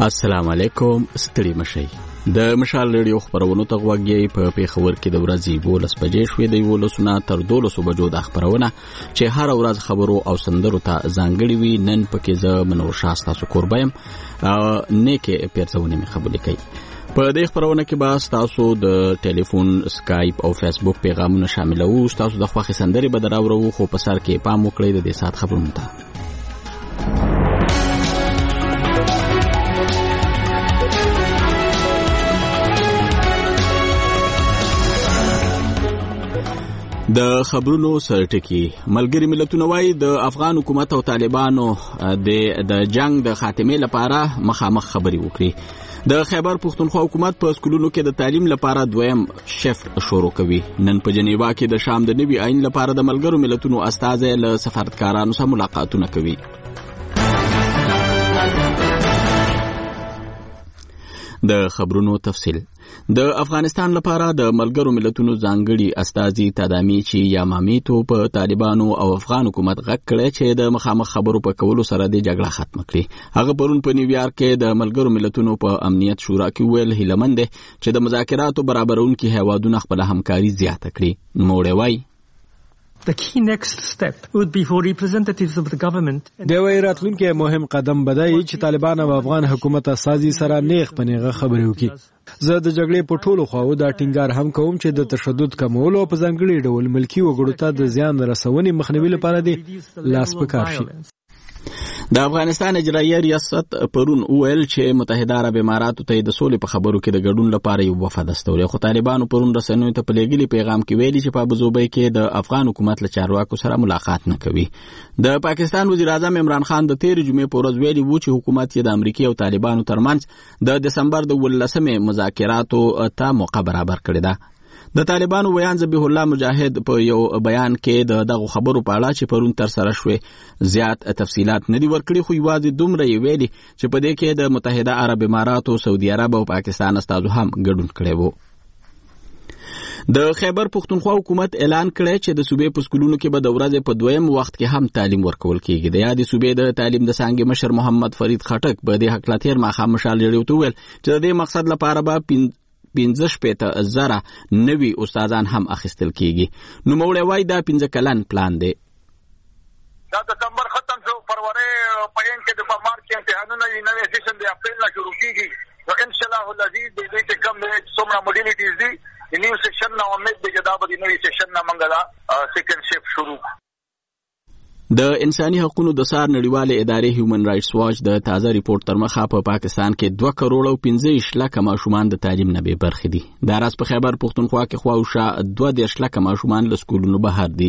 السلام علیکم. ستړي مشئ. د مشال ریډیو خبرونو ته غوږی په پیښور کې د ورځې 12 بجې شوې د 12 تر 12 بجو د خبرونه چې هر ورځ خبرو او سندرو ته ځانګړي وي. نن پکې زه منور شاسته سو قربایم نیکه پیرڅونه می خبرې کوي. په دې خبرونه کې به تاسو د ټلیفون، اسکایپ او فیسبوک پیغامونه شاملو. تاسو د خوښي سندري به دراورو، خو په سر کې پام وکړئ د دې سات خبرونه ته. د خبرونو سرټکی. ملګری ملتونه وايي د افغان حکومت او طالبانو د جنگ د خاتمه لپاره مخامخ خبري وکړي. د خیبر پختونخوا حکومت په سکولونو کې د تعلیم لپاره دویم شفت شروع کوي. نن په جنیوا کې د شام د نوي آئین لپاره د ملګرو ملتونو استازي له سفارتکارانو سره ملاقاتونه کوي. د خبرونو تفصیل. د افغانستان لپاره د ملګرو ملتونو ځانګړي استازي تدامي چې یامامیتو په طالبانو او افغان حکومت غږ کړی چې د مخامخ خبرو په کولو سره د جګړه ختم کړي. هغه پرون په نیویارک کې د ملګرو ملتونو په امنیت شورا کې ویل هیلمند چې د مذاکراتو برابرونکو هیوادونو خپل همکاري زیاته کړي. نوموړی وایي The key next step would be for representatives of the government. د ویراتلونکو مهم قدم بدای چې طالبان او افغان حکومت اساسي سره نیغ پنیغه خبرې وکړي. زه د جګړې په ټولو خواو دا ټینګار هم کوم چې د تشدد کمولو په ځانګړي ډول ملکی وګړو ته د زیان رسونې مخنیوي لپاره دی لاس پکار شي. د افغانستان اجرایي ریاست پرون ویل چې متحده عرب اماراتو ته د سولې په خبرو کې د ګډون لپاره یو وفد استولې. خو طالبانو پرون رسنیو ته په لګیلي پیغام کې ویلي چې په ابوظبي کې د افغان حکومت له چارواکو سره ملاقات نه کوي. د پاکستان وزیر اعظم عمران خان د 13 جمعې په ورځ ویلي وو چې حکومت یې د امریکای او طالبانو ترمنځ د دسمبر د 18 مذاکراتو ته موقع برابر کړی ده. د طالبانو ویان ذبیح الله مجاهد په یو بیان کې دغه خبرو په اړه چې پرون تر سره شوې زیات تفصيلات نه دي ورکړي، خو یوازې دومره یې ویلي چې په دې کې د متحده عرب اماراتو، سعودي عرب او پاکستان استازو هم ګډون کړی وو. د خیبر پختونخوا حکومت اعلان کړی چې د صوبې په سکولونو کې به د ورځې په دویم وخت کې هم تعلیم ورکول کیږي. د یادې صوبې د تعلیم د څانګې مشر محمد فرید خټک په دې حق لاتیر ماخام مشال لري تو ویل چې د دې مقصد لپاره به 15,000 نوي استادان هم اخیستل کیږي. نو موږ وایي دا 15 کلن پلان دی. دا دسمبر ختم شو، فروری په ان کې د مارچ کې امتحانونه نوې سیشن د اپریل نه شروع کیږي. نو ان شاء الله العزیز د دې چې کوم څومره موډیلیټیز دي د نیو سیشن نو امید دی چې دا به د نوې سیشن نه منګلا سیکنډ شیفټ شروع. د انساني حقوقو د سار نړیواله ادارې هیومن رائټس واچ د تازه ریپورت تر مخه په پاکستان کې 2.15 کروڑ ماشومان د تعلیم نه بې برخې دي. دا راز په خیبر پختونخوا کې خواوشا 2.2 کروڑ ماشومان له سکولونو بهر دي.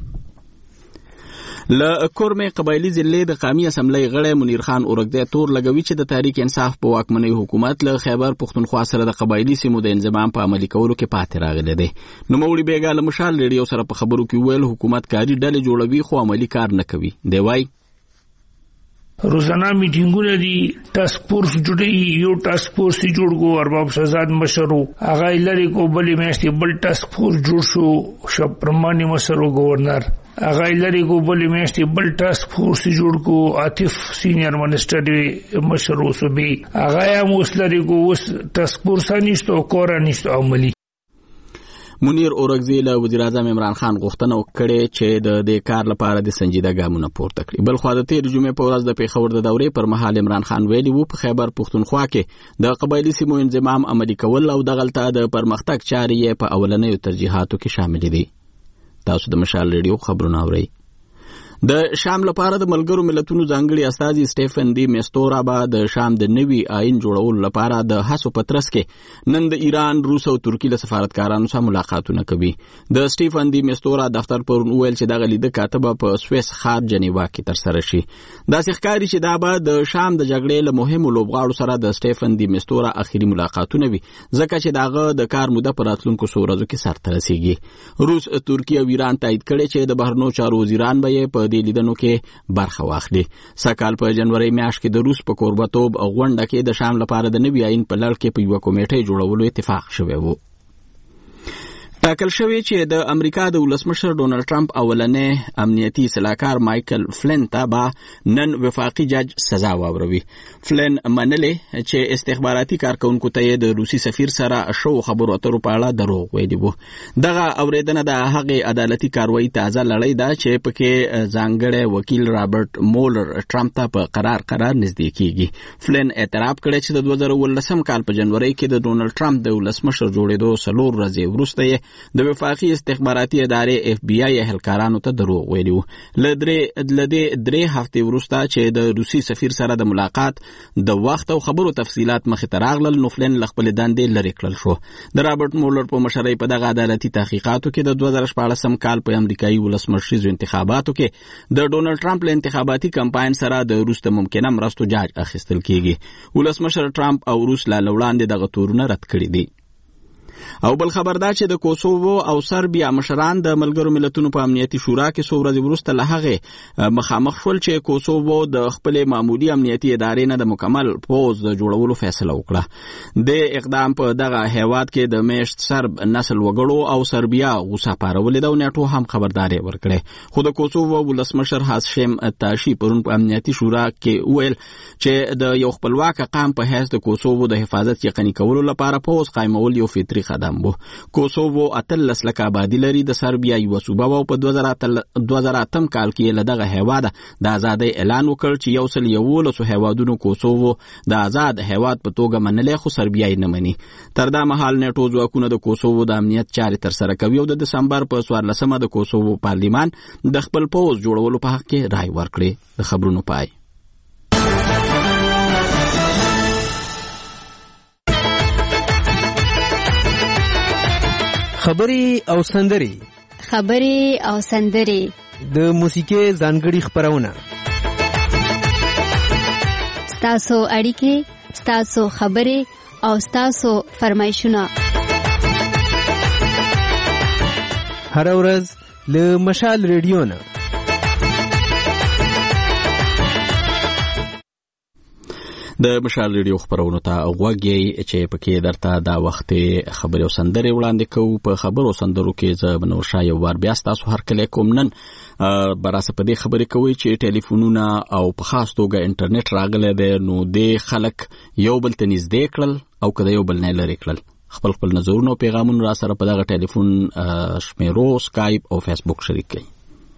له کورمه قبایلی ضلع د قومي اسمبلی غړی منیر خان اورګدی تور لګوي چې د تحریک انصاف په واکمنۍ حکومت له خیبر پختونخوا سره د قبایلی سیمو د انضمام په عملي کولو کې پاتې راغلی دی. نو مولوی بیګا له مشال ریډیو سره په خبرو کې ویل حکومت کاری ډلې جوړوي خو عملي کار نه کوي. دی وایي روزانه میټینګونه دي، ټاسک فورس جوړي، یو ټاسک فورس جوړ کو ارباب شهزاد مشرو هغه لري کو بلې میاشتې بل ټاسک فورس جوړ شو، شپرمانی مشرو گورنر هغه لري کو بلې میاشتې بل ټاسک فورس جوړ کو، عاطف سینیئر منسٹر مشرو صوبې هغه هم اوس لري کو، اوس ټاسک فورس نشته او کور نشته عملي. منیر اورګزی له وزیر اعظم عمران خان غوښتنه وکړه چې د دې کار لپاره د سنجیده ګامونه پورته کړي. بل خو د 13 جمعې په ورځ د پیښور د دورې پر مهال عمران خان ویلي وو په خیبر پختونخوا کې د قبایلی سیمو انضمام عملي کول او دغلطه د پرمختګ چارې په اولنیو ترجیحاتو کې شامل دي. تاسو د مشال ریډیو خبرونه اورئ. د شام لپاره د ملګرو ملتونو ځانګړي استازي سټيفن دی میستورا به د شام د نوي آئین جوړولو لپاره د هڅو په ترڅ کې نن د ایران، روس او ترکیې له سفارتکارانو سره ملاقاتونه کوي. د سټيفن دی میستورا دفتر پرون ویل چې دغه لیده کاتبه په سویس ښار جنیوا کې تر سره شي. داسې ښکاري چې دا به د شام د جګړې له مهمو لوبغاړو سره د سټيفن دی میستورا اخیری ملاقاتونه وي، ځکه چې داغه د کار موده پر راتلونکو څو ورځو کې سرته رسیږي. روس، ترکیه او ایران تایید کړي چې د بهرنیو چارو وزیران به په دې لیدنو کې برخه واخلي. سکهال په جنوري میاشت کې د روس په کوربتوب غونډه کې د شام لپاره د نوي آئین په لړ کې په یو کمیټه جوړولو اتفاق شوی و. ټاکل شوی چې د امریکا د ولسمشر ډونالد ټرمپ اولنې امنیتي سلاکار مایکل فلن ته به نن وفاقي جج سزا واوروي. فلن منلې چې استخباراتي کارکونکو ته د روسي سفیر سره شو خبرو اترو په اړه دروغ ویلي وو. دغه اوریدنه د هغې عدالتي کاروایی تازه لړۍ ده چې پکې ځانګړی وکیل رابرټ مولر ټرمپ ته په قرار نږدې کیږي. فلن اعتراف کړی چې د 2019 کال په جنوري کې د ډونالد ټرمپ د ولسمشر جوړېدو 4 ورځې وروسته د وفاقي استخباراتي ادارې FBI اهلکارانو ته دروغ ویلي وو. له دې 3 هفتې وروسته چې د روسي سفیر سره د ملاقات د وخت او خبرو تفصيلات مخې ته راغلل، نو فلن له خپلې دندې لرې کړل شو. د رابرټ مولر په مشرۍ په دغه عدالتي تحقیقاتو کې د 2014 کال په امریکایي ولسمشریزو انتخاباتو کې د ډونالد ټرمپ له انتخاباتي کمپاین سره د روس د ممکنه مرستو جاج اخیستل کیږي. ولسمشر ټرمپ او روس لا وړاندې دغه تورونه رد کړي دي. او بل خبر دا چې د کوسوو او سربیا مشران د ملګرو ملتونو په امنیتي شورا کې 2 ورځې وروسته له هغې مخامخ شول چې کوسوو د خپل معمولی امنیتي ادارې نه د مکمل پوز د جوړولو فیصله وکړه. د اقدام په دغه هیواد کې د میشت سرب نسل وګړو او سربیا غوسه پارولې ده او نیټو هم خبرداري ورکړه. خو د کوسوو ولسمشر هاشم تاشي پرون په امنیتي شورا کې ویل چې د یو خپلواک قام په حیث د کوسوو د حفاظت یقیني کولو لپاره پوز قائمول یو فطري قدم و. کوسوو 18 لک آبادي لري. د سربیا یو صوبه و په 2008 کال کې له دغه هیواد د ازادۍ اعلان وکړ چې 111 هیوادونو کوسوو د آزاد هیواد په توګه منلې، خو سربیا یې نه مني. تر دا مهال نیټو ځواکونه د کوسوو د امنیت چارې ترسره کوي او د دسمبر په 14 د کوسوو پارلیمان د خپل پوز جوړولو په حق کې رائے ورکړي. د خبرونو پای. خبري او سندري د موسیقي ځانګړي خبرونه، ستاسو اړیکې، ستاسو خبري او ستاسو فرمایشونه هر ورځ له مشال ریډیو نه. د مشال ریډیو خبرونو ته غوږی چې پکې درته دا وخت خبري او سندري وړاندې کوو. په خبرو سندرو کې زه بنورشاه یو وار بیا تاسو هر کله کوم. نن براسه په دې خبرې کوي چې ټلیفونونه او په خاص توګه انټرنیټ راغلی دی، نو د خلک یو بل ته نږدې کړل او کله یو بل نه لرې کړل. خپل نظرونه او پیغامونه را سره په دغه ټلیفون شمیرو، سکایپ او فیسبوک شریک کړئ.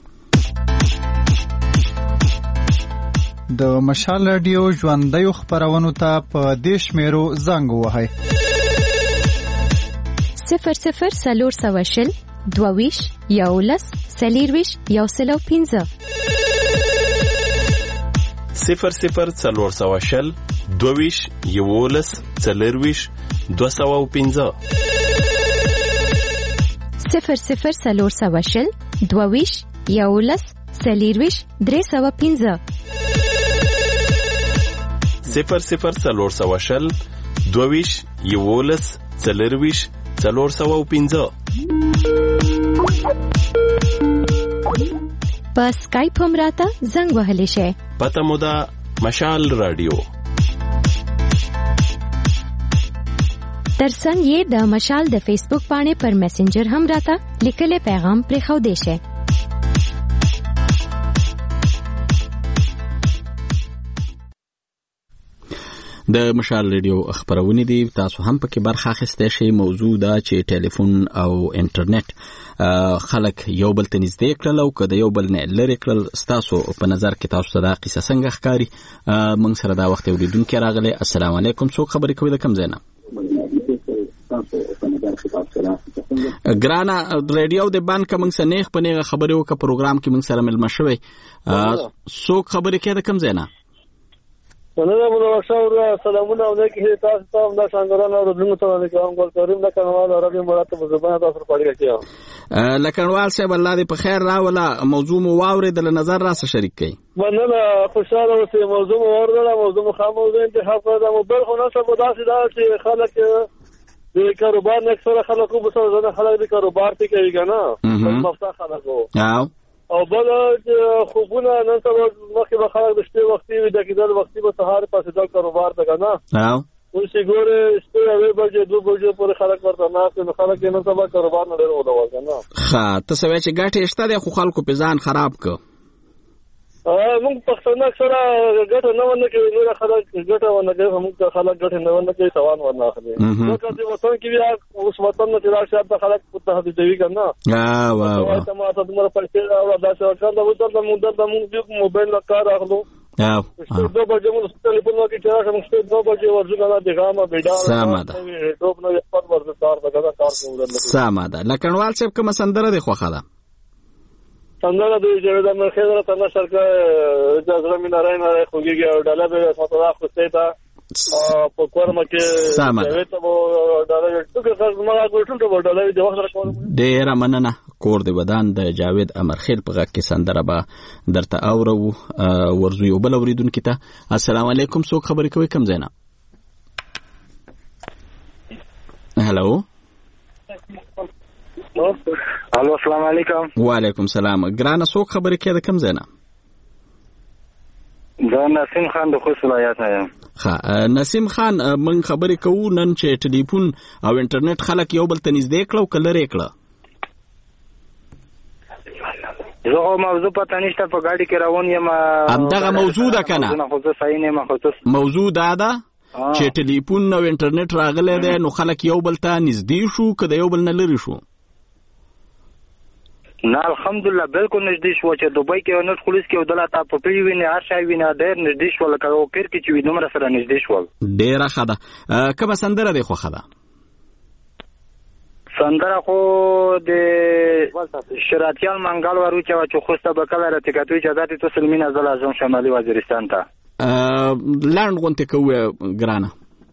د مشال رادیو ژوندۍ خبرونو ته په دې شمیرو زنګ ووهئ: 00 420 22 11 40 105 00 420 22 11 40 205 00 420 22 11 40 305 00 420 22 11 40 405. په سکایپ هم راته زنګ وهلی شئ. پته مو ده مشال رادیو. ترڅنګ یې د مشال د فیسبوک باندې پر میسنجر هم راته لیکلی پیغام پرېښودی شئ. د مشال ریډیو خبرونه دي، تاسو هم پکې برخه اخیستی شئ. موضوع دا چې ټلیفون او انټرنیټ خلک یو بل ته نږدې کړل او که د یو بل نه لرې کړل. ستاسو په نظر کې تاسو ته دا قصه څنګه ښکاري؟ موږ سره دا وخت اورېدونکی راغلی. السلام علیکم. څوک خبرې کوي د کوم ځای نه؟ ګرانه ریډیو د بند که موږ سره نیغ په نیغه خبرې وکړه. پروګرام کې موږ سره مېلمه شوی. څوک خبرې کوي د کوم ځای نه؟ وننه منوشاور سلامونه علیکم. تاسو ته د څنګه او دغه ته د کوم ګل کریم د کنوال عربي مراتب زبانه تاسو پړی کیو. لکنوال صاحب الله دې په خیر راولا. موضوع مو واورېدل، نظر را سره شریک کړئ. مننه، خوشاله اوسئ. موضوع مو واورېدل، موضوع خاموزه انتخاب کړم. موبایل خو نه څه بداسي دا چې خلک د کاروبار نه اکثره خلکو په سره ځنه خلک د کاروبار ته کوي کنه، مفتاح خلکو او بل خوبونه نن سبا مخکې به خلک د شپې وختي وي د کېدل وختي به سهار پاسې دا کاروبار ته کنه اوس ګوره سپه اوی بجې 2 بجې پورې خلک ورته ناست نو خلک یې نن سبا کاروبار نه ډېر وډول کنه. ښه ته څه وایې چې ګټې شته دی خو خلکو په ځان خراب که موږ پښتانه اکثره ګټه نه ونه کوي نور خلک ګټه ونه کوي موږ خلک ګټه نه ونه کوي توان ورنه اخلي ځکه چې وطن کې بیا اوس وطن نه تیر شاته خلک په تهدیدوي کنه. واه ته ما ته موږ پیسې او داسې وکړه موږ د موبایل نه کار اخلو. دو بجې موږ ټلیفون وکړي چې راځم 2 بجې ورځو نه دیګامه بیډا سمه ده ټوپ نه خپل ورته کار وکړه کار کوو. سمه ده لکڼوال صاحب کومه سندره دی خوښه ده؟ سندره د جاوید امرخیل را تنه شرکه اجازه می نارای نارای خوږیږي او ډاله به متدا خوسته تا په کورمه کې جاوید ته ډاله ټکه ما ګورټل ته ډاله دی وخت راکول. ډیر مننه کور دی ودان د جاوید امرخیل په غږ کې سندره به درته اورو. ورزو یو بل اوریدونکو ته السلام علیکم څوک خبرې کوي کم زینا؟ هلو الو السلام علیکم. وعلیکم السلام. ګرانه څوک خبرې کوي د کم زینا؟ دا نسیم خان د خوست ولایت نه یم. ښه نسیم خان من خبرې کوو نن چې ټلیفون او انټرنیټ خلک یو بل ته نږدې کړه او که لرې کړه؟ زه خو موضوع پته نشته په ګاډي کې روان یم. همدغه موضوع ده که نه؟ موضوع دا ده چې ټلیفون او انټرنیټ راغلی دی نو خلک یو بل ته نږدې شو که د یو بل نه لرې شو؟ نه الحمدلله بالکل نږدې شو چې دوبۍ کې یو نټ خلوص کې یو دلته په پیډي ویني هر شی ویني ډېر نږدې شو لکه او پیر کې چې وي دومره سره نږدې شول. ډېره ښه ده. کومه سندره دی خوښه ده؟ سندره خو د شراتیال منګل ورو چې خوسته به کله راتګاتوي چې ذاتي تو سلمین ازل اعظم شمالي وزیرستان ته لاند غونته کوي ګرانه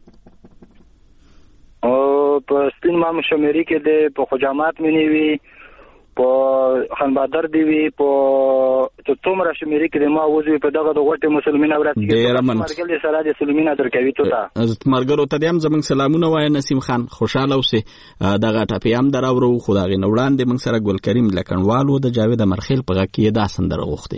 او په سپین مام شمیري کې د په خجامات منی وی په خنبادر دی وی په څومره شمیري کې ما وځي په دغه د غټه مسلمانانو ورته مرګل سره د مسلمانانو درکوي ته مرګرو ته هم زمنګ سلامونه وای نسیم خان خوشاله اوسه دغه ټاپی هم دراورو خدای نوړان د من سره ګل کریم لکنوالو د جاوید امرخیل په غږ کې دا سندره غوښته.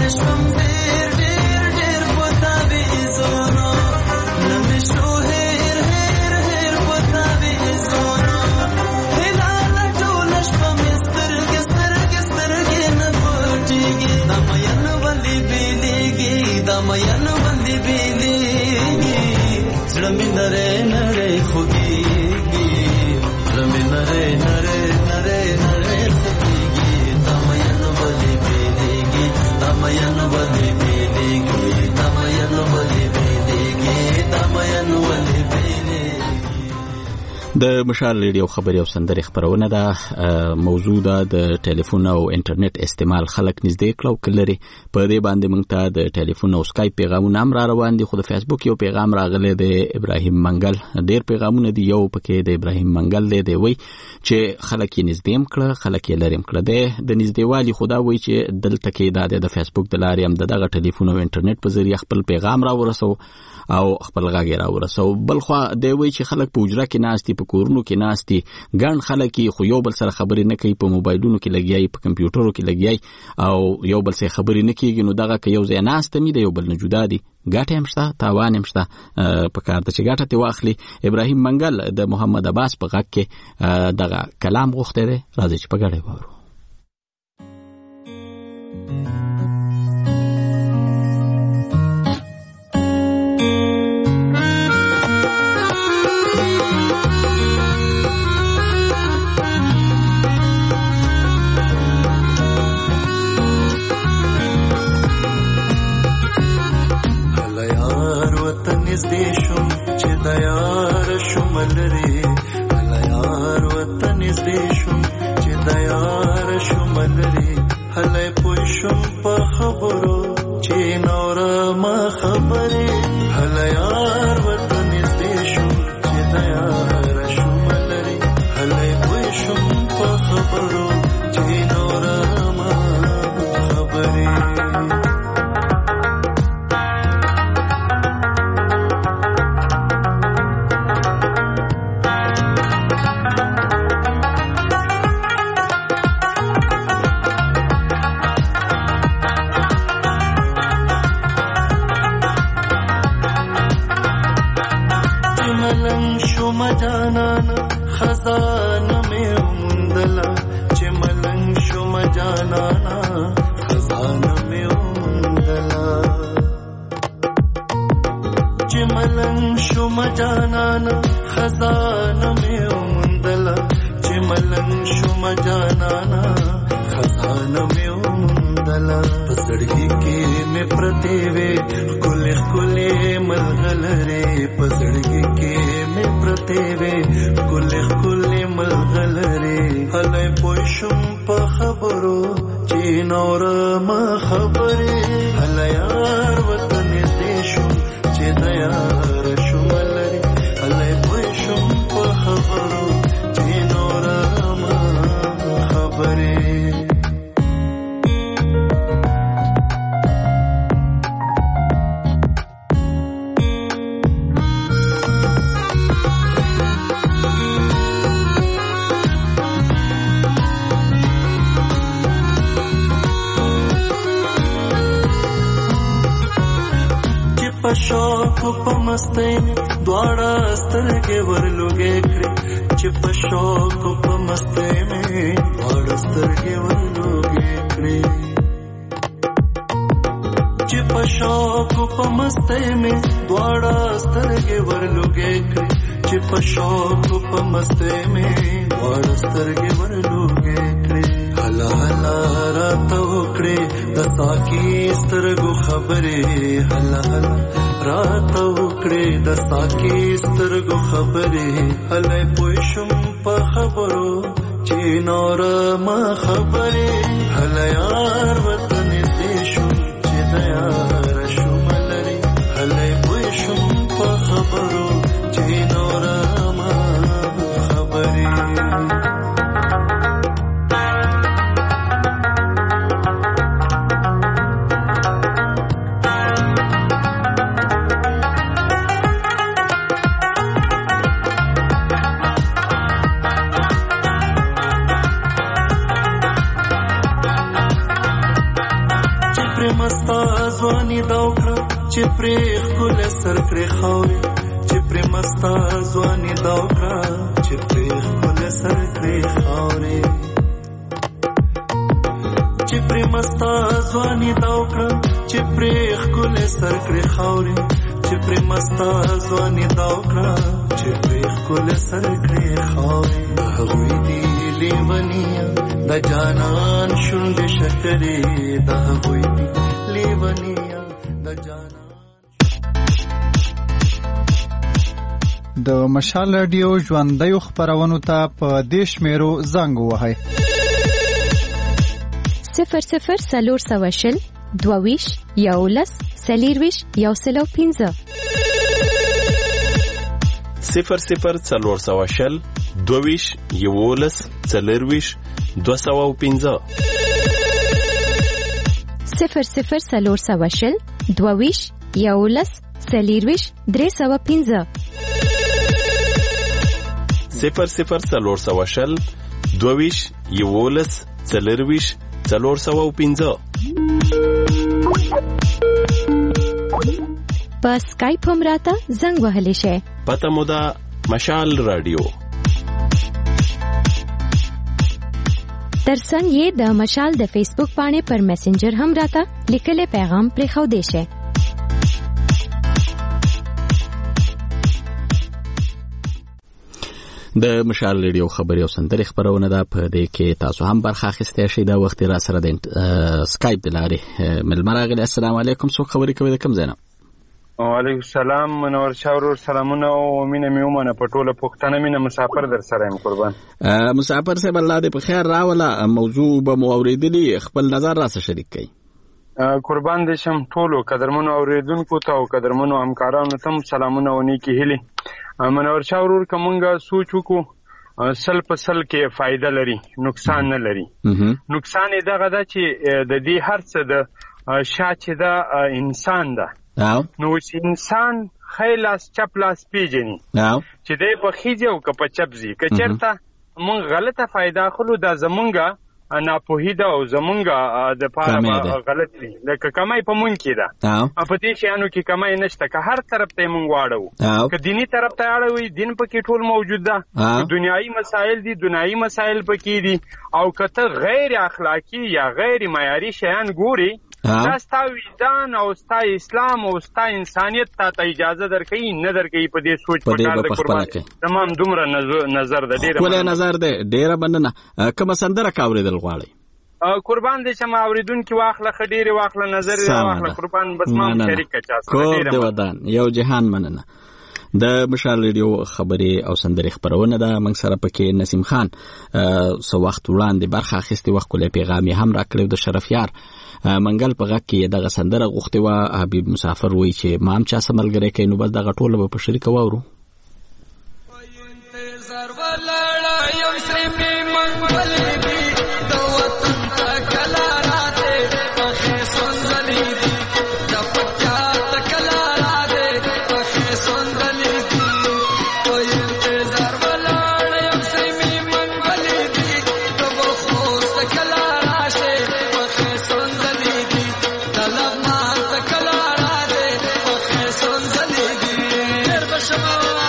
د مشال ریډیو خبري او سندري خبرونه ده. موضوع ده د ټلیفون او انټرنیټ استعمال خلک نږدې کړو کلري. په دې باندې موږ ته د ټلیفون او سکایپ پیغامونه هم را روان دي. خو د فیسبوک یو پیغام راغلی د ابراهیم منګل. ډیر پیغامونه دي. یو پکې د ابراهیم منګل دی وی چې خلک یې نږدې کړه خلک یې لري کړه. د نږدېوالي خدا وی چې دلته کې د فیسبوک د لارې هم دغه ټلیفون او انټرنیټ په ذریعہ خپل پیغام را ورسو او خپل غږ را ورسو. بل خو دی وی چې خلک په اجرا کې ناشتي په کورونو کې ناشتي ګڼ خلک خو یو بل سره خبرې نه کوي. په موبایلونو کې لګیای په کمپیوټرو کې لګیای او یو بل سره خبرې نه کیږي. نو دغه که یو ځای ناشته می دی یو بل نه جدا دي. ګټه هم شته تاوان هم شته. په کار ته چې ګټه تی واخلي. ابراهیم منګل د محمد عباس په غږ کې دغه کلام غوښته دی. راځي چې په ګډه وورو. نږدې شم چې د یار شم لرې هله یار وطن نږدې شم چې د یار شم لرې هله پوه شم په خبرو چې نوره ما خبرې هله یار وطن نږدې شم چې د یار شم لرې هله پوه شم په خبرو چې نوره ما خبرې جانانا خزانه مې ومندله چې ملنګ شوم جانانا خزانه مې ومندله چې ملنګ شوم جانانا خزانه مې ومندله چې ملنګ شوم جانانا خزانه مې ومندله په زړګي کې مې پرتې وې ښکلې ښکلې ملغلرې په زړګي کې مې پرتې وې ښکلې ښکلې ملغلرې هلئ پوه شم په خبرو چې نوره ما خبرې هله یار وطن نږدې شم چې د یار شم لرې هلئ پوه شم په خبرو چې نوره ما خبرې شوق په مستۍ دواړه سترګې ورلوګې کړې چې په شوق په مستۍ مې دواړه سترګې ورلوګې کړې چې په شوق په مستۍ مې دواړه سترګې ورلوګې کړې چې په شوق په مستۍ مې دواړه سترګې ورلوګې کړې هلا هلا راته وکړې د ساقي سترګو خبرې هلا هلا راته وکړې د ساقي سترګو خبرې هلئ پوه شم په خبرو چې نوره ما خبرې هله یار وطن نږدې شم چې د یار شم لرې هلئ پوه شم په خبرو چې نوره ما خبرې مستا ځواني دا وکړه چې پرې ښکلی سر کړې خاورې چې پرې مستا ځواني دا وکړه چې پرې ښکلی سر کړې خاورې چې پرې مستا ځواني دا وکړه چې پرې ښکلی سر کړې خاورې چې پرې مستا ځواني دا وکړه چې پرې ښکلی سر کړې خاورې د هغوی دي لیونیه د جانان شونډې شکرې د هغوی دي لیونیه د جانان. د مشال رادیو ژوندیو خپرونو ته په دې شمیرو زنګ ووهئ 00 22 11 40 105 00 420 22 11 40 205 00 420 22 11 40 305 00 420 22 11 40 405 په سکایپ هم راته زنګ وهلی شئ. پته مو ده مشال رادیو. ترڅنګ یې د مشال د فیسبوک پاڼې پر میسنجر هم راته لیکلی پیغام پرېښودی شئ. د مشال ریډیو خبري او سندري خبرونه ده، په دې کې تاسو هم برخه اخیستی شئ. دا وخت را سره د سکایپ د لارې ملمر راغلی. السلام علیکم، څوک خبرې کوي؟ د کوم ځای نه؟ وعلیکم السلام، منور شاه ورور، سلامونه او مینه مې ومنه. په ټوله پښتانه مینه مسافر در سره یم قربان. مسافر صاحب الله دې په خیر راوله. موضوع به مو اورېدلي، خپل نظر راسه شریک کړئ. قربان دې شم ټولو قدرمنو اورېدونکو ته او قدرمنو همکارانو ته سلامونه او نیکې هیلې. منور شاه ورور که مونږ سوچ وکړو سل په سل کې فایده لري، نقصان نه لري. نقصان یې دغه ده چې د دې هر څه د شا چې ده انسان ده، نو چې انسان ښی لاس چپ لاس پیژني چې دی په خیځي او که په چپ ځي. که چېرته مونږ غلطه فایده اخلو دا زمونږه ناپوهي ده او زمونږه د پاره غلط وي. لکه کمای په مونږ کې ده، په دې شیانو کې کمای نشته. که هر طرف ته مونږ واړو، که دینی طرف ته اړوي دین پکې ټول موجود ده، دنیایي مسائل دي دنیایي مسائل پکې دي، او که ته غیر اخلاقی یا غیر معیاري شیان ګوري دا ستا وجدان او ستا اسلام او ستا انسانیت ته اجازه درکوي نه درکوي. په دې سوچ په کار د قربان تمام دومره نظر ده. ډېره ښکلی نظر دی، ډېره مننه. کومه سندره که اورېدل غواړئ؟ قربان دې شم اورېدونکي واخله، ښه ډېرې واخله، نظر یې واخله قربان. بس ما هم شریک که چا سره. کور د ودان یو جهان. مننه. د مشال ریډیو خبرې او سندرې خبرونه ده. موږ سره پکې نسیم خان څه وخت وړاندې برخه اخیستې، وخت کلی پیغام یې هم راکړی. د شرفیار منګل په غږ کې دغه سندره غوښتې وه. حبیب مسافر وایي چې ما هم چا څه ملګری کوي، نو بس دغه ټوله به په شریکه واورو. Come on.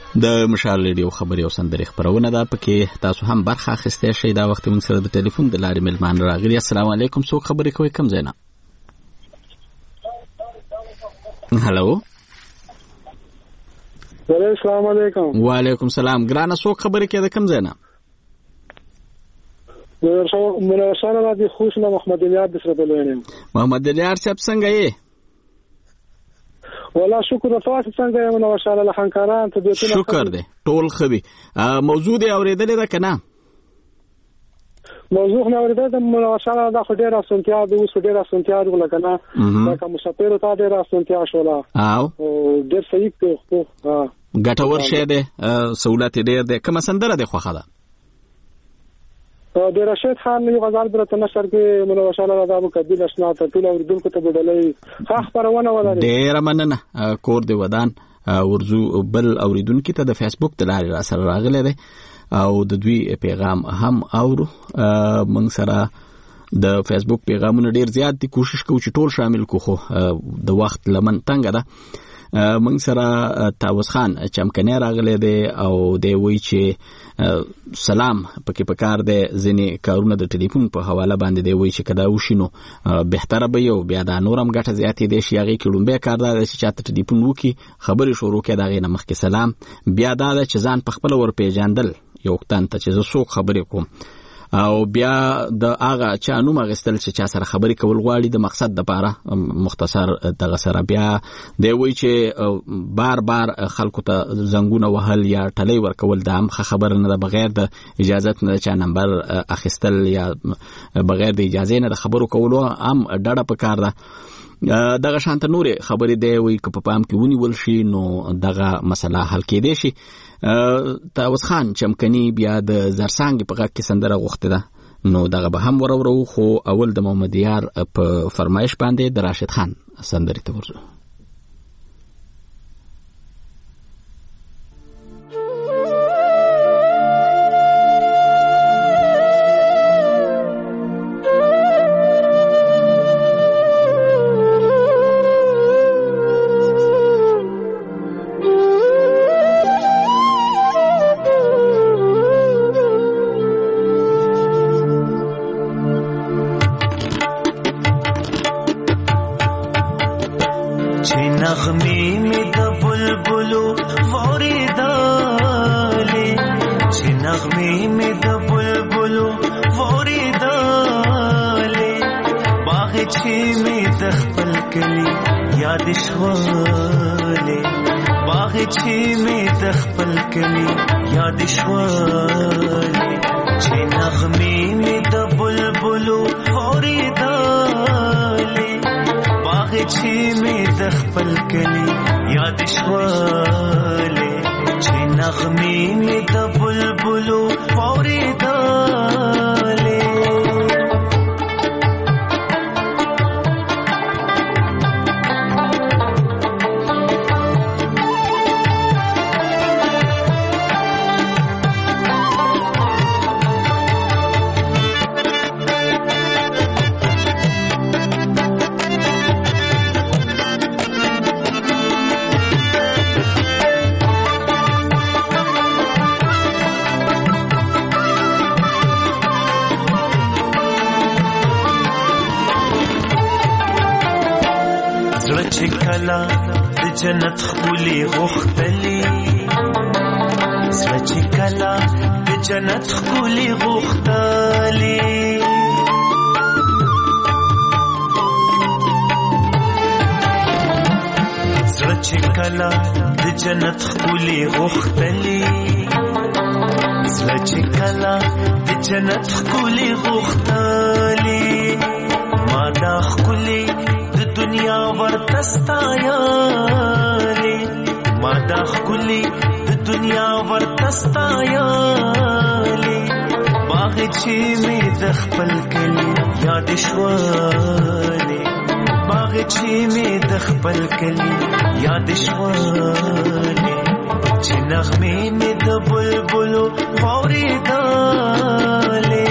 د مشال ریډیو خبري او سندري خبرونه ده، پکې تاسو هم برخه اخیسته شئ. دا وخت موږ سره د ټلیفون د لارې ملمان راغلي. السلام علیکم، څوک خبرې کوي، کوم ځای نه؟ هلو، السلام علیکم. وعلیکم السلام. ګرانه څوک خبرې کوي، د کوم ځای نه؟ منوشانه را دي خوش نه محمد الیار د سره بلوینم. محمد الیار صاحب څنګه یې؟ والله شکر تاسو څنګه یې منوشانه له خنکاران ته دې شکر دی ټول خوي. موضوع دی اوریدلې ده کنه؟ موضوع نه اوریدل د منوشانه د خو ډیر اسانتیا د اوس ډیر اسانتیا ولکنه دا کوم مسافر ته ډیر اسانتیا شولا او ډیر صحیح کو ګټور شه ده سہولت ډیر ده. کوم سندره ده خوخه ده؟ د رشید خان یو غزل برته نشر کې منوشانه د ابو کبیر اسنا ته ټول اوریدونکو ته بدلې ښه خبرونه ولري. ډیر مننه. کور دی ودان ورزو بل اوریدونکو ته د فیسبوک د لارې را سره راغلی دی او د دوی پیغام هم اورو. موږ سره د فیسبوک پیغامونه ډیر زیات دي، کوشش کوو چې ټول شامل کو، خو د وخت لمن تنګ ده. موږ سره تاوس خان چمکنه راغلی دی او دی وی چې سلام پکې پکار دی ځینې کارونه د ټلیفون په حواله باندې دی وی چې کدا وشینو بهتره به یو بیا دا نورم ګټه زیاتې دی شي. هغه کې لومبه کار دا چې چاته ټلیفون وکي خبرې شروع کړي، دا غي نه مخکې سلام، بیا دا چې ځان په خپل ور پیژاندل یو وختان ته چې زه څوک خبرې کوم او بیا د هغه چا نوم غستل چې چا سره خبرې کول غواړي د مقصد لپاره مختصر دغه سره. بیا دی وی چې بار بار خلکو ته زنګونه وهل یا ټلې ورکول د هم خبر نه ده، بغیر د اجازه نه چا نمبر اخیستل یا بغیر د اجازه نه د خبرو کولو هم ډډه پکار ده. دغه شانت نورې خبرې دی وی که په پام کې ونیول شي نو دغه مسله حل کېدای شي. تاوس خان چمکني بیا د زرسانګ په غږ کې سندره غوښته ده، نو دغه به هم ورورو، خو اول د محمد یار په فرمایش باندې د راشد خان سندرې ته ورځو. جنت خولی غختلی سوچ کلا د جنت خولی غختلی سوچ کلا د جنت خولی غختلی سوچ کلا د جنت خولی غختلی ما دا خولی د دنیا ورتستایا ما دا خلی د دنیا ورتستایا باغ چې می د خپل کلی یاد شواله باغ چې می د خپل کلی یاد شواله چې نغمه می د بلبلو اوریداله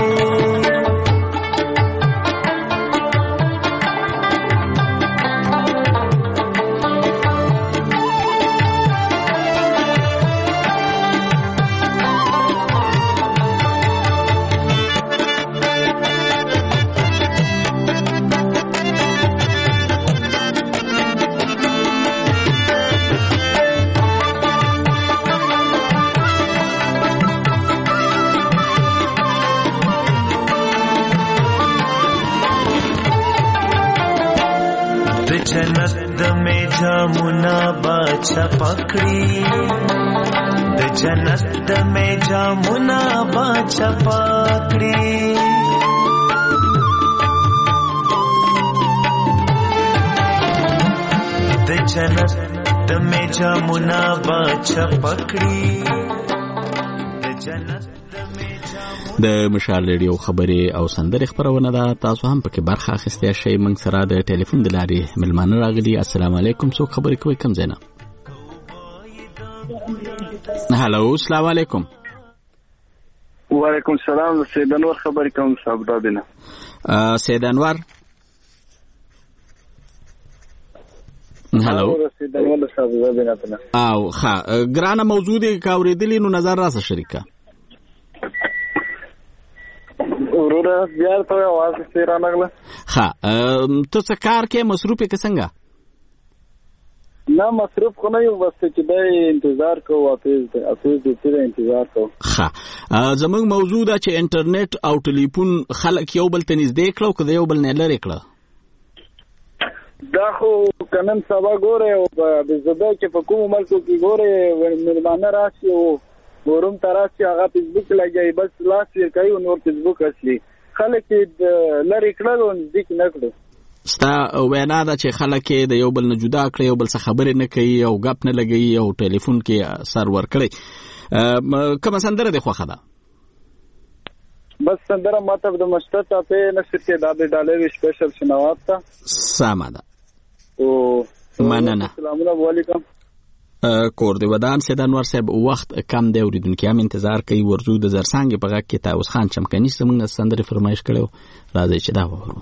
جامونه باچا پکړي د جنت د مې جامونه باچا پکړي د جنت د مې جامونه باچا پکړي د جنت د مشال ریډیو خبري او سندري خبرونه ده. تاسو هم پکې برخه اخیستئ شئ. موږ سره د ټلیفون د لارې ملمانه راغلي. السلام علیکم. څوک خبرې کوي؟ کوم ځای نه؟ هلو، السلام علیکم. وعلیکم السلام. سید انور خبرې کوم صاحب دابنه. سید انور. هلو. سید انور صاحب دابنه. او ښه ګرانه موضوع دی که اورېدلې نو نظر راسه شریکه. ورونه بیا ته आवाज ستیرا نغله. ها ته څه کار کې مصروف کې څنګه؟ نه مصروف خو نه یو، بس چې د انتظار کوو افیز د انتظار کوو. ها زموږ موضوع دا چې انټرنیټ او ټلیفون خلک یو بل ته نږدې کړو که د یو بل نه لرې کړه؟ دا خو کنن سبا ګوره او د زده چې په کوم ملک کې ګوره ملمانه راشي او ورم تراسي هغه فیسبوک لګي بس لاس یې کوي او نور فیسبوک اصلي خلک لری کړو ځکه نه کړو. ستا وینا دا چې خلک د یو بل نه جدا کړي، یو بل څه خبرې نه کوي او غپ نه لګي او ټلیفون کې سر ور کړي. کوم سندره دی خوخه ده؟ بس سندره ماته د مشتت په نشته د ډالې سپیشل شنوات تا ساما ده. او مننه. السلام علیکم. کور دی ودان. سید انور صاحب وخت کم دی، اوریدونکي هم انتظار کوي. ورزو د زرسانګ په غږ کې تاوس خان چمکني زموږ سندري فرمایش کړو. راځي چې دا وورو.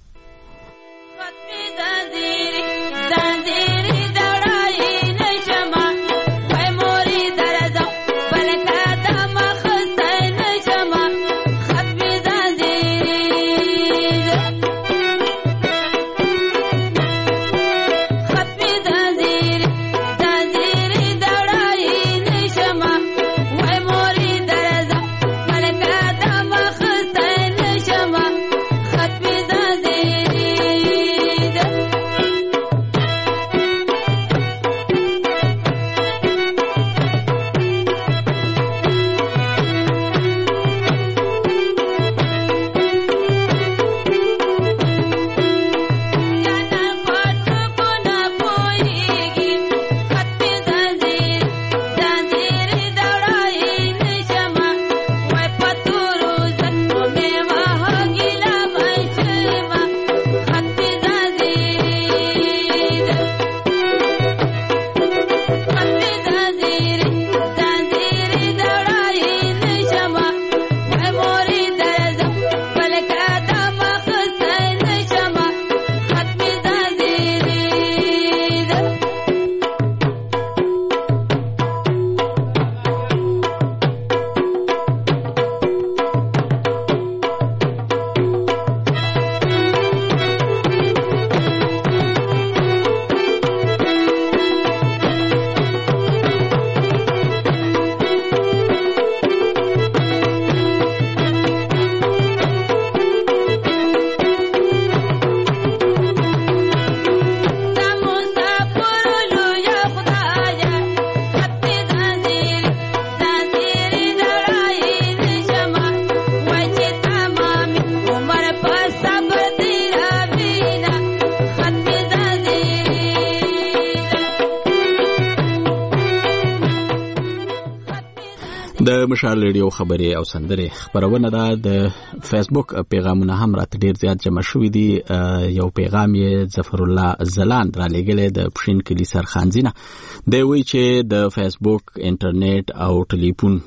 د مشال ریډیو خبري او سندري خبرونه ده. د فیسبوک پیغامونه هم راته ډیر زیات جمع شوي دي. یو پیغام یې ظفر الله زلاند را لېږلی د پښین کلي سرخانزینه. دی وایي چې د فیسبوک انټرنیټ او ټلیفون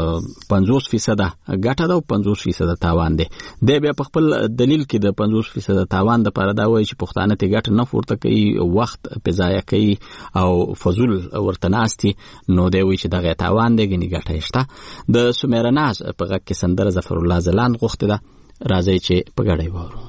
50% ګټه ده او 50% تاوان دی. دی بیا په خپل دلیل کې د 50% تاوان دپاره دا وایي چې پښتانه ته ګټه نه پورته کوي، وخت په ضایع کوي او فضول ورته ناستي. نو دی وایي چې دغه تاوان دی، ګنې ګټه یې شته. د سمیره ناز په غږ کې سندره ظفر الله زلاند غوښتې ده. راځئ چې په ګډه یې واورو.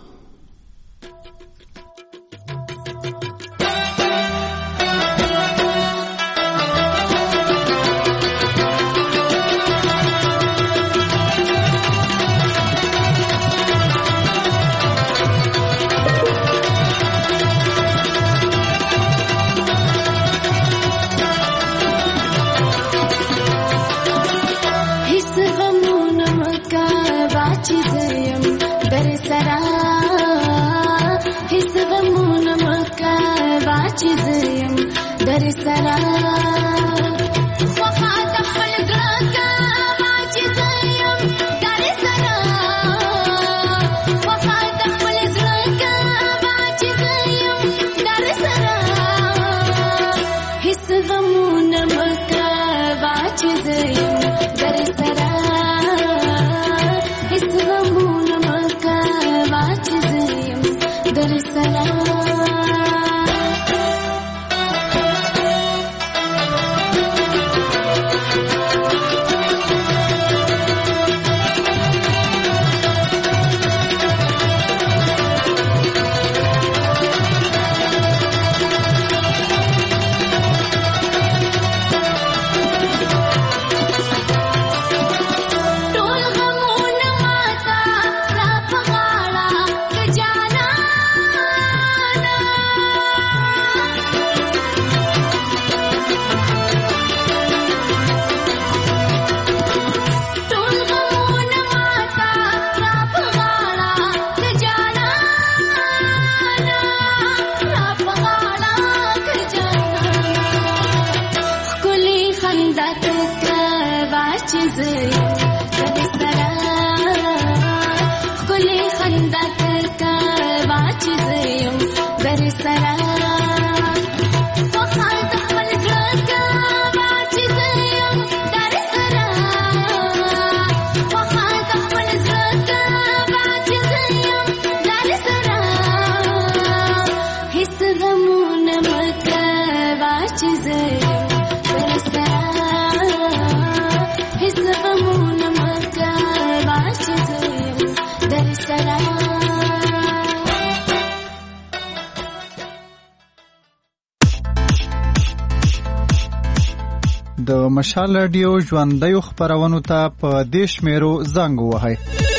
د مشال رادیو ژوندیو خپرونو ته په دې شمیرو زنګ ووهئ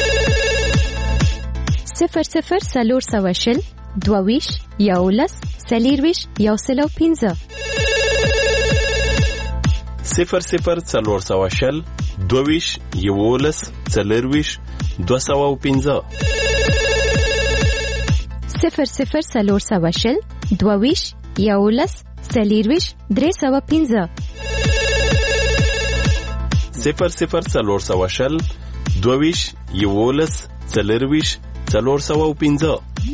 00 22 11 40 105 00 420 22 11 40 205 00 420 22 11 40 305 00 420 22 11 40 405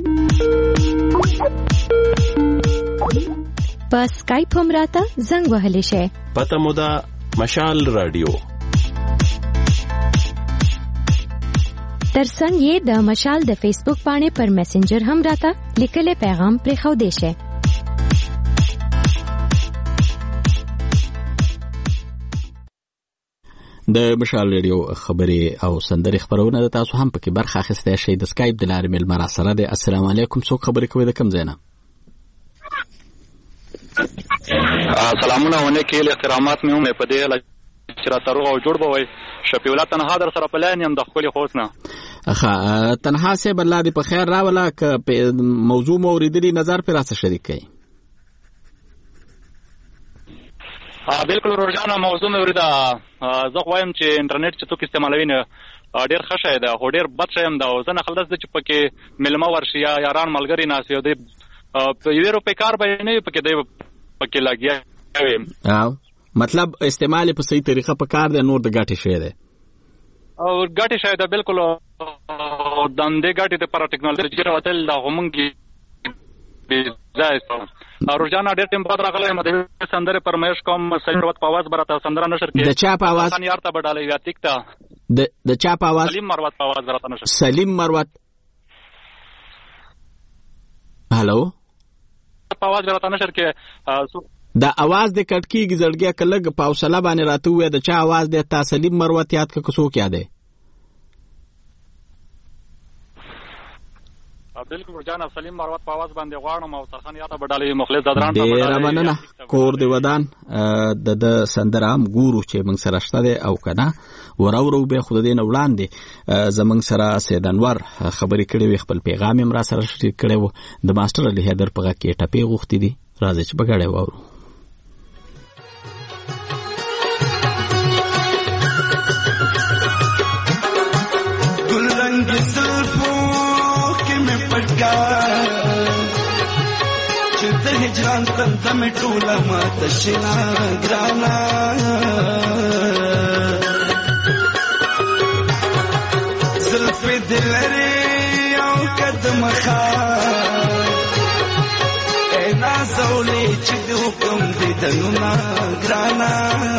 په سکایپ هم راته زنګ وهلی شئ. پته مو ده مشال رادیو. ترڅنګ یې د مشال د فیسبوک پاڼې پر میسنجر هم راته لیکلی پیغام پرېښودی شئ. د مشال رادیو خبرې او سندرې خبرونه د تاسو هم پکې برخه اخیستی شئ. د سکایپ د لارې میلمه راسره دی. السلام علیکم. څوک خبرې کوي د کوم ځای نه؟ سلامونه ونکې احترامات مې هم په دې چې راته روغ او جوړ به وئ. شفیع الله تنها در سره په لاین یم د ښکلي خوست نه. تنها صاحب الله دې په خیر راوله. که موضوع مو اورېدلي نظر پرې راسره شریک کړئ. بالکل روزانه موضوع مې اورېده. زه خو وایم چې انټرنیټ چې څوک استعمالوي نه ډېر ښه شی ده، خو ډېر بد شی هم ده. او ځنه خلک داسې چې پکې میلمه ورشي یا یاران ملګري ناست وي، دوی په یوې روپۍ کار به یې نه وي پکې، دوی پکې لګیا وي. مطلب استعمال په صحیح طریقه په کار دی، نور د ګټې شی دی او ګټې شی ده. بالکل د همدې ګټې دپاره ټکنالوژي راوتل دا خو مونږ روزانه ډېر ټیم بعد راغلی یم. د سندرې فرمایش کوم سلیم مروت په اواز به راته سندره نشر کړي. د چا په اواز؟ یار ته به ډالۍ یا تیک ته د چا په اواز؟ سلیم مروت په اواز به راته نشر. سلیم مروت هلو په اواز به راته نشر کړي. دا اواز د کټ کېږي زړګیا که لږ په حوصله باندې راته ووایه د چا اواز دی؟ تا سلیم مروت یاد که څوک یاد دی؟ بالکل ورجانه سلیم مروت په اواز باندې غواړم او سرخان یاته به ډالۍ مخلص ددران ته ډېره مننه. کور د ودان د سندره هم ګورو چې موږ سره شته دی او که نه ورورو بیا خو د دې نه وړاندې زموږ سره سید انور خبرې کړې وې، خپل پیغام یې هم را سره شریک کړی و. د ماسټر علي حیدر په غږ کې ټپې غوښتې دي. راځئ چې په ګډه واورو. چې د هجران تند مې ټوله ماته شنا ګرانا زلفې دې لرې او قدم خار ای نازولې چې د حکم دې دنونه ګرانا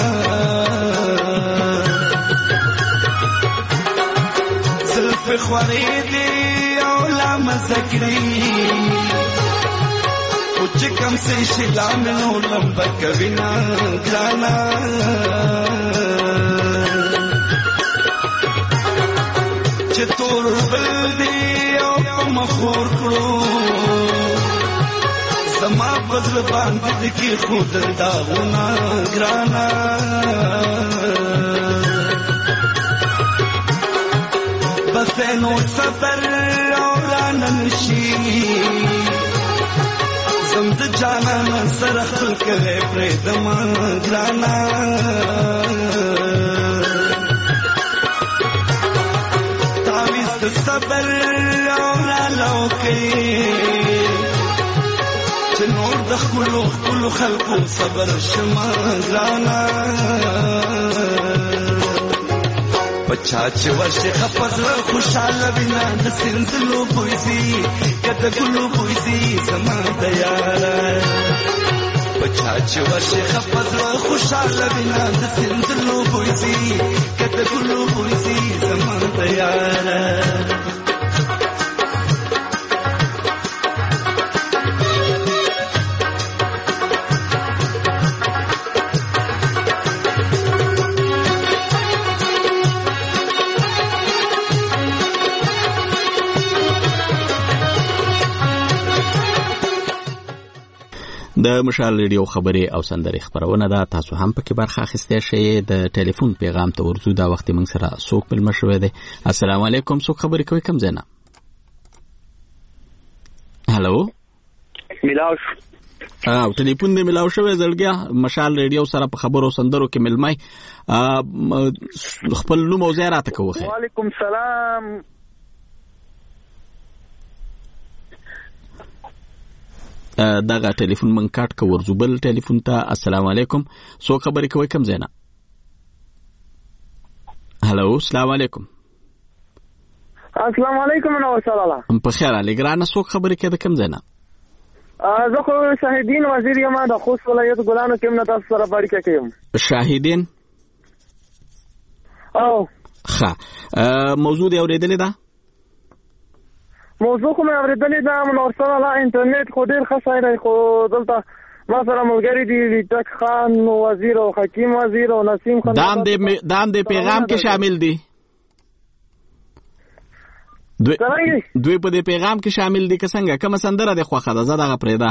زلفې خوارې دې او لا مزه کړي چې کم سې شلا مې نو لمبه کوي نه ګرانا چې تور بل دې او په مخور کړو زما بدل باندې کې خود داغونه ګرانا بس نو صبر او رانن شي زم د جانا سره خپل کړې پرې دما ګرانا تعویز د صبر او لوکې چې نور د خپل خلقو صبر شما ګرانا پچا چې ورشه خپل خوشاله بنا د سندلو پويسي کته ګلو پويسي زما د یار پچا چې ورشه خپل خوشاله بنا د سندلو پويسي کته ګلو پويسي زما د یار د مشال ریډیو خبري او سندري خبرونه ده تاسو هم پکې برخه اخیستئ شئ د ټلیفون پیغام ته ورځو دا وخت موږ سره څوک بل مشوي دي السلام علیکم څوک خبري کوي کوم ځای نه هالو ملاوش ټلیفون دې ملاو شوی زړګیا مشال ریډیو سره په خبرو سندرو کې ملمای خپل نوم او ځای راته کوخه وعلیکم السلام دغه ټلیفون من کاټ کو ورزو بل ټلیفون ته السلام علیکم سو خبرې کوي کوم زینا هالو السلام علیکم السلام علیکم نو صلی په خیر علی ګرانه سو خبرې کوي کوم زینا زه خو شاهدین وزیر یم د خوست ولایت ګلانو کې نه تاسو سره اړیکه کوم شاهدین او ښه موضوع دی اوریدلې ده موضوع کوم اوریدلې ده نو سره لا انټرنیټ خو ډیر ښه شای دی خو دلته ما سره ملګری دی تک خان وزیر او حکیم وزیر او نسیم خان دام دې پیغام کې شامل دي دوی په دې پیغام کې شامل دي که څنګه کوم سندره د خوخه ده زړه غپریدا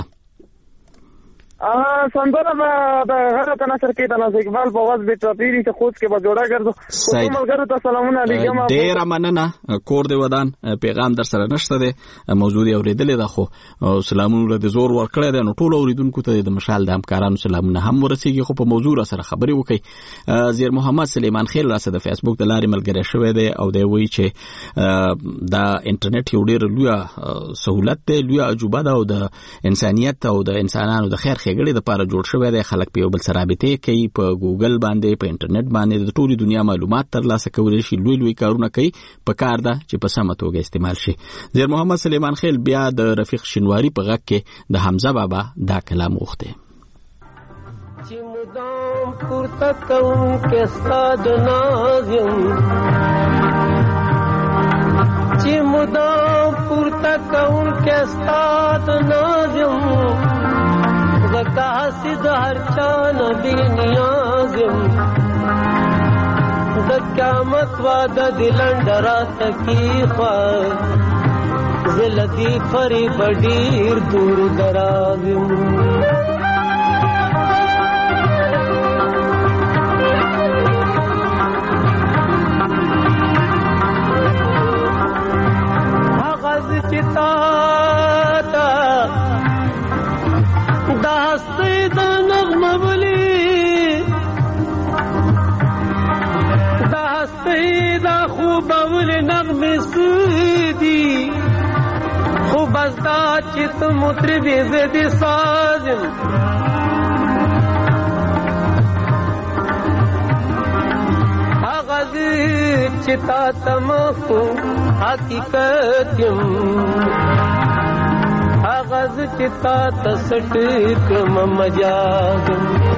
سندره د هغه تناصر کې د ناز اقبال په واز به تپیری ته خود کې به جوړا ګرځو ملګرو ته سلامونه علیکم ډیر مننه کور دی ودان پیغام در سره نشته دی موضوع دی اوریدلې ده خو سلامونه د زور ورکړی دی نو ټول اوریدونکو ته د مشال د همکارانو سلامونه هم ورسیږي خو په موضوع سره خبرې وکړي زیر محمد سلیمان خیل راسه د فیسبوک د لارې ملګری شوی دی او دی وایي چې دا انټرنیټ یو ډیر لوی سہولت دی لوی عجوبه ده او د انسانیت او د انسانانو د خیر خېګړې د پاره جوړ شوی دی خلک په یو بل سره رابطه کوي په ګوګل باندې په انټرنیټ باندې د ټولې دنیا معلومات ترلاسه کولی شي لوی کارونه کوي په کار ده چې په سمه توګه استعمال شي زیر محمد سلیمان خیل بیا د رفیق شینواری په غږ کې د حمزه بابا دا کلام وخته چې مدام پورته کوم کې ستاد نازم چې مدام پورته کوم کې ستاد نازم زکا حسد هر چا نبی نیازم د قیامت وعده دلند را تکی خواه زلدی فری بډیر دور درازم آغاز چتا داستی دا نغمه بلی داستی دا خوب بلی نغمه سودی خوب از دا چی تو مطربی زدی سازم چتا تمخو حقیقت یم آغاز چتا تسٹ کم مجاز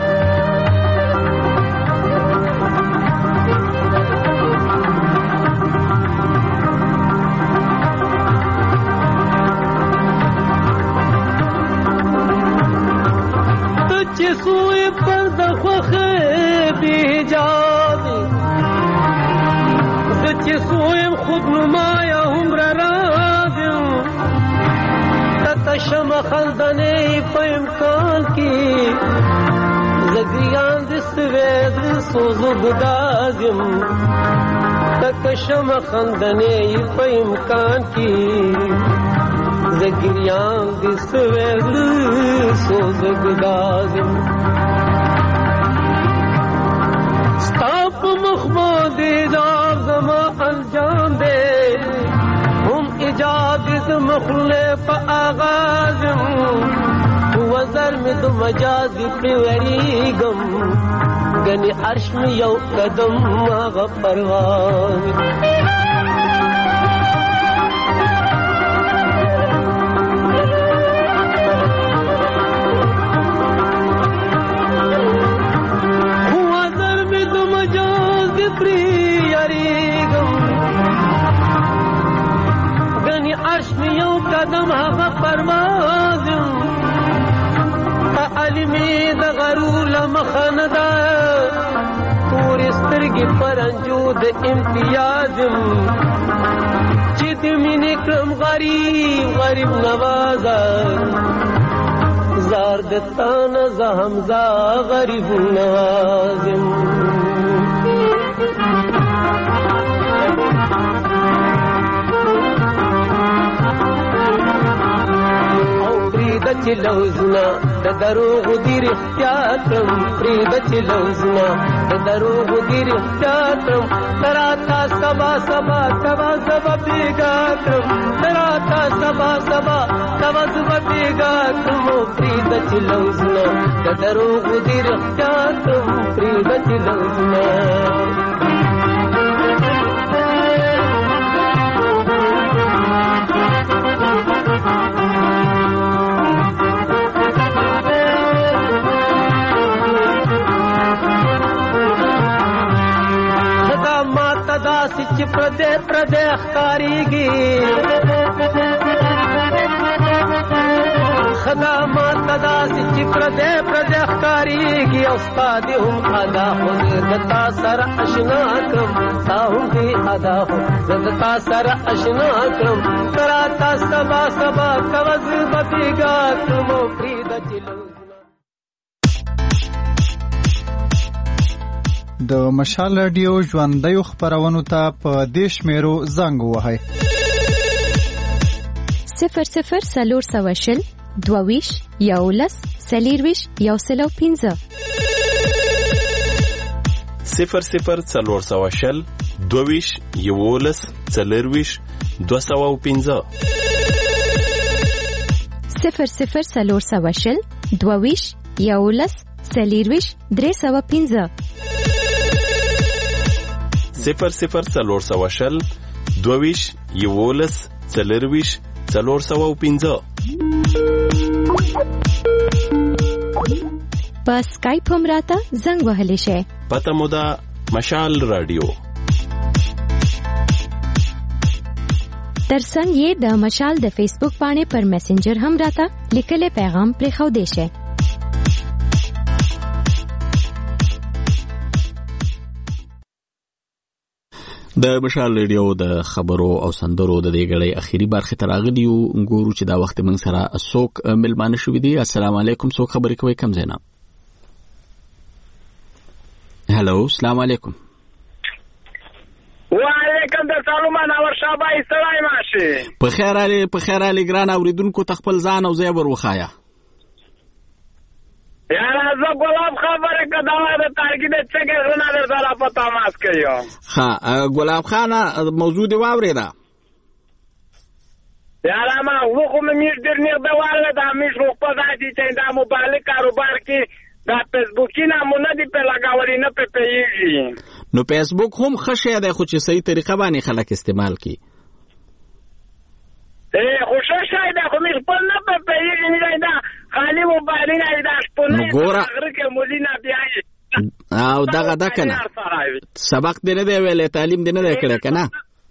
چی سوی پر دخوخ بیجازی چی سویم خود نمایا عمر رازیم تتشم خلدنی پا امکان کی زگریان دستوید سوزو گدازیم تتشم خلدنی پا امکان کی زگریان دستوید سوزو گدازیم ستاپ مخمود ایجاد زما انجام دے ہم ایجاد مخلے پا آغازم وزر میں دو مجازی پریوریگم گنی عرش میں یو قدم آغا پرواز قدم هغه پروازم علمي د غرول مخندا تور سترګې پرنجو د امتیازم چې د مینې کړم غریب نوازا زار د تانه زه همزه غریب نوازم چې لوزنا د دروغ دی اختیارم پریدا چې لوزنا د دروغ دی اختیارم تراتا سبا سبا سبا سبا بیگاتم تراتا سبا سبا سبا سبا بیگاتم پریدا چې لوزنا د دروغ دی اختیارم پریدا چې لوزنا داسې چې پردې ښکارېږي خدامات داسې چې پردې ښکارېږي او ستا دې هم ادا خو زه د تا سره اشنا کړم تا هم دې ادا خو زه د تا سره اشنا کړم ته راته سبا سبا کوه زه به بېګا کړم او پرېږده چې د مشال رادیو ژوندیو خپرونو ته په دې شمیرو زنګ ووهئ 00 22 11 40 105 00 420 22 11 40 205 00 22 11 40 305 00 420 22 11 40 405 په سکایپ هم راته زنګ وهلی شئ. پته مو ده مشال رادیو. ترڅنګ یې د مشال د فیسبوک باندې پر میسنجر هم راته لیکلی پیغام پرېښودی شئ. د مشال ریډیو د خبرو او سندرو د دې غړې اخیری برخه تر راغلی یو ګورو چې دا وخت موږ سره څوک ملمانه شوې دي. السلام علیکم. څوک خبرې کوي؟ کم زینا. هالو السلام علیکم. وعلیکم السلام. نور شابه استرای ماشي. په خیر علي ګران اوریدونکو تخپل ځان او ځای ورخایا. یاره زه ګلاب خبره کدا د تارګې د څنګه زنه درته پتا ماس کيو. ها ګلاب خان موضوع دی واورېدا. یاره ما وګو مې درنه د واله د مې شو په ځای چې دا موبایل کاروبار کې دا فیسبوک نه مونږ دی په لګاوري نه په پیږي. نو فیسبوک هم ښه شی دی خو چې صحیح طریقه باندې خلک استعمال کړي. خو ښه شی دی خو مې خپل نه پوهېږي نه دا خالي موبایلونه دا شپونه غره کې مولي نه بیا او دغه ده که نه سبق دې نه دی ویلی تعلیم دې نه دی کړی که نه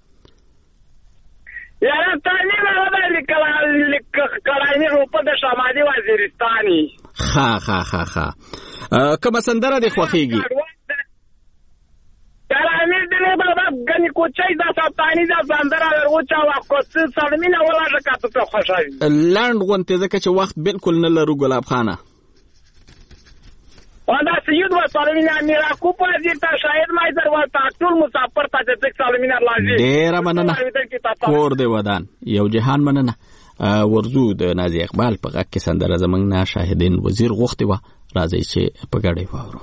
یاره تعلیم هغه دی کړی روپه د شمالي وزیرستاني ښه کومه سندره دې خوښېږي؟ کلامیر دې بابا ګنې کوچۍ دا سپتاني دا سندره ورغوچه وقت سلمینه ولاړه کاته ته خوښوي لنډ غونتې ځکه چې وخت بالکل نه لرو ګلاب خانه دا سید و سالمینه میرا کوپا دې ته شاید مایدر و تا ټول مسافر ته دې سالمینه لازم ډېره مننه کور دې ودان یو جهان مننه ورزو د نازي اقبال په غږ کې سندره زمونږ نه شاهدین وزیر غوښتې وه راځئ چې په ګډه یې واورو.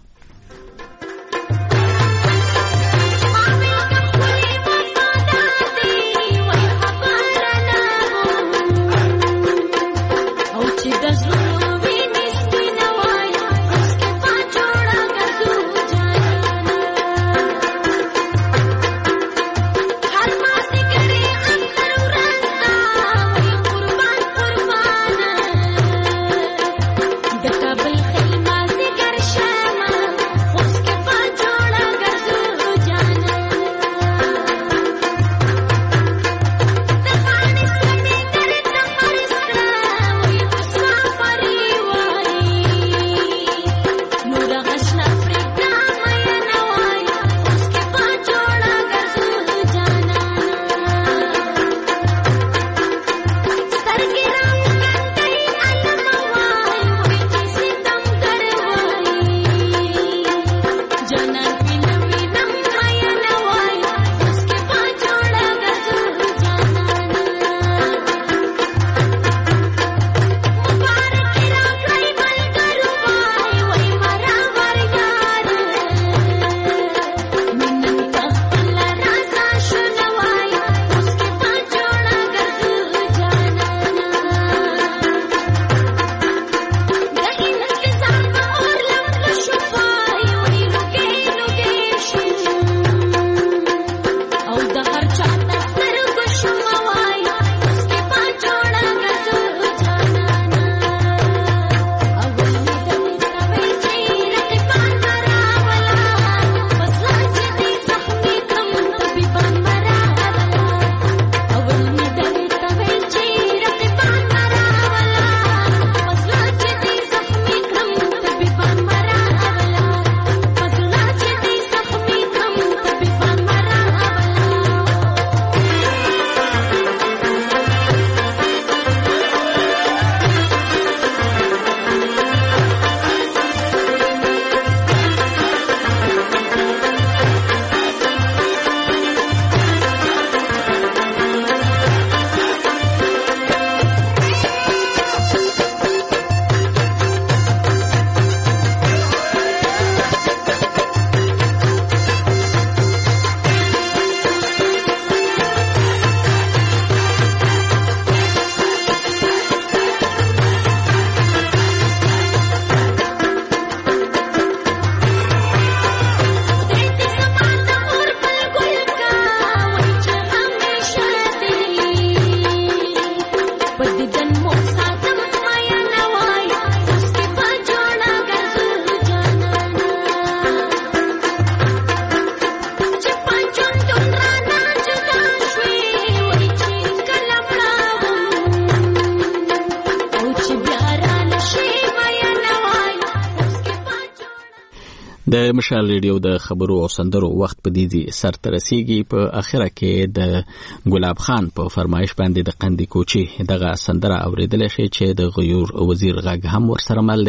د مشال ریډیو د خبرو او سندرو وخت په دې سر ته رسیږي. په اخره کې د ګلاب خان په فرمایش باندې د قندي کوچي دغه سندره اوریدل شي چې د غیور وزیر غږ هم ورسره مل دی.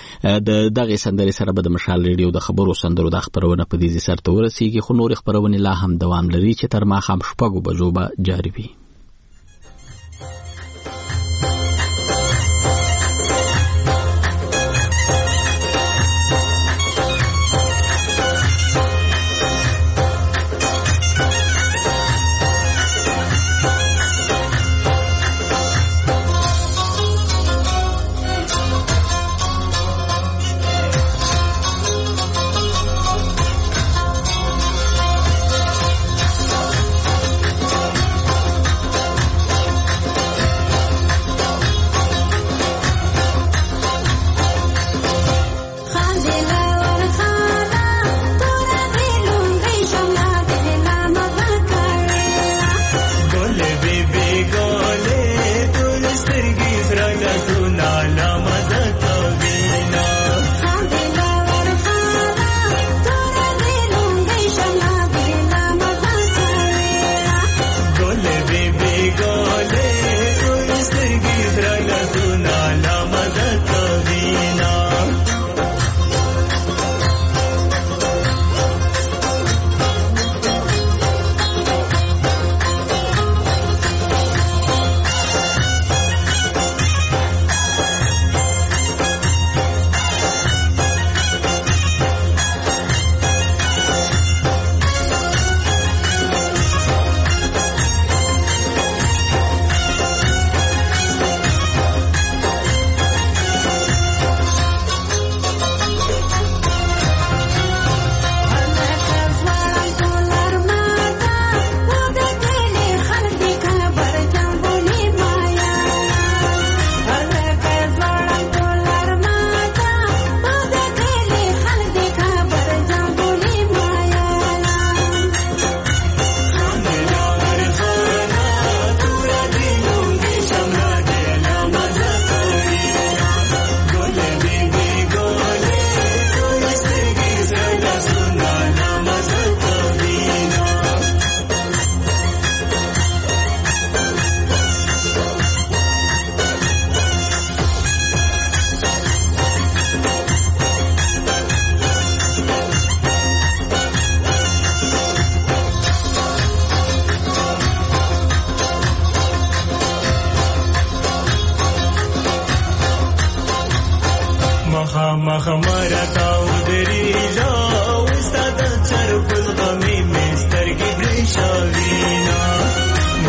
د دغه سندرې سره به د مشال ریډیو د خبرو سندرو د خبرونه په دې سر ته ورسیږي، خو نور خبرونه لا هم دوام لري چې تر ماښام 6 بجو به جاری وي.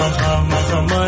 خامخما